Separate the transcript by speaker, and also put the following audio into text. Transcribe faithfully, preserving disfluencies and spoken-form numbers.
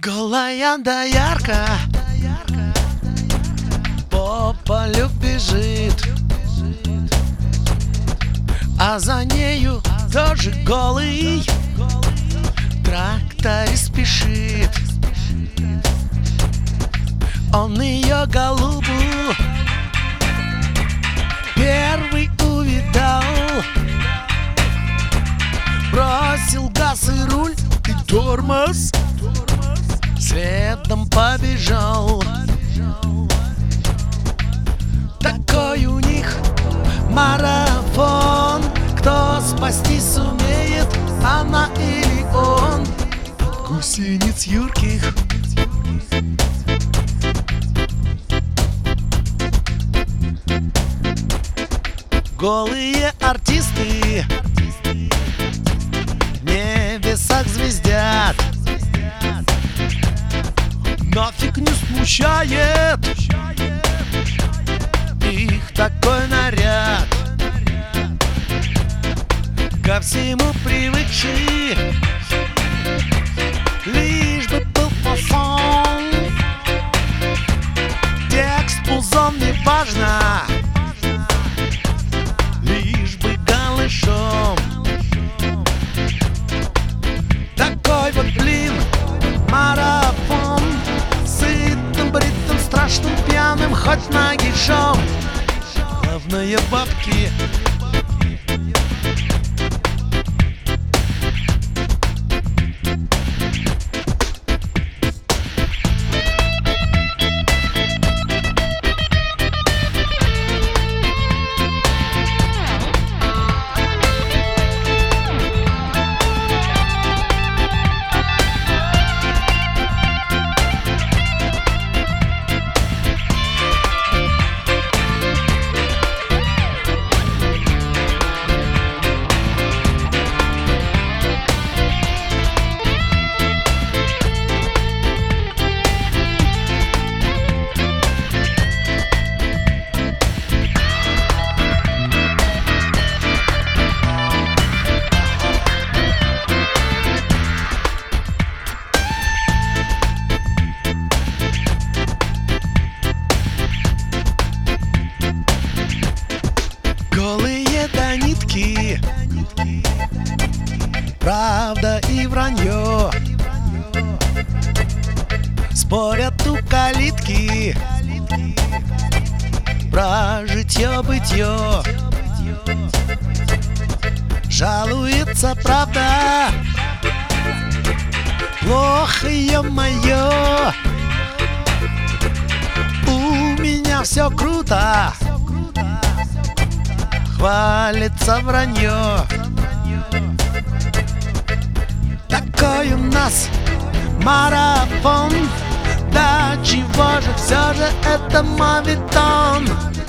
Speaker 1: Голая доярка по полю бежит, а за нею тоже голый тракторист спешит. Он ее голубу первый увидал, бросил газ и руль и тормоз, следом побежал. Такой у них марафон, кто спасти сумеет, она или он. Гусениц юрких голые артисты в небесах звездят, нафиг не смущает их такой наряд. Ко всему привыкшие, лишь бы был фасон. Текст пузом не важно, лишь бы голышом. Такой вот, блин, марафон, сытым, бритым, страшным, пьяным, хоть нагишом. Главное бабки. Голые до нитки, правда и вранье, спорят у калитки про житье-бытье. Жалуется правда, плохо, ё-моё, у меня все круто, хвалится вранье. Такой у нас марафон, да чего же все же это моветон.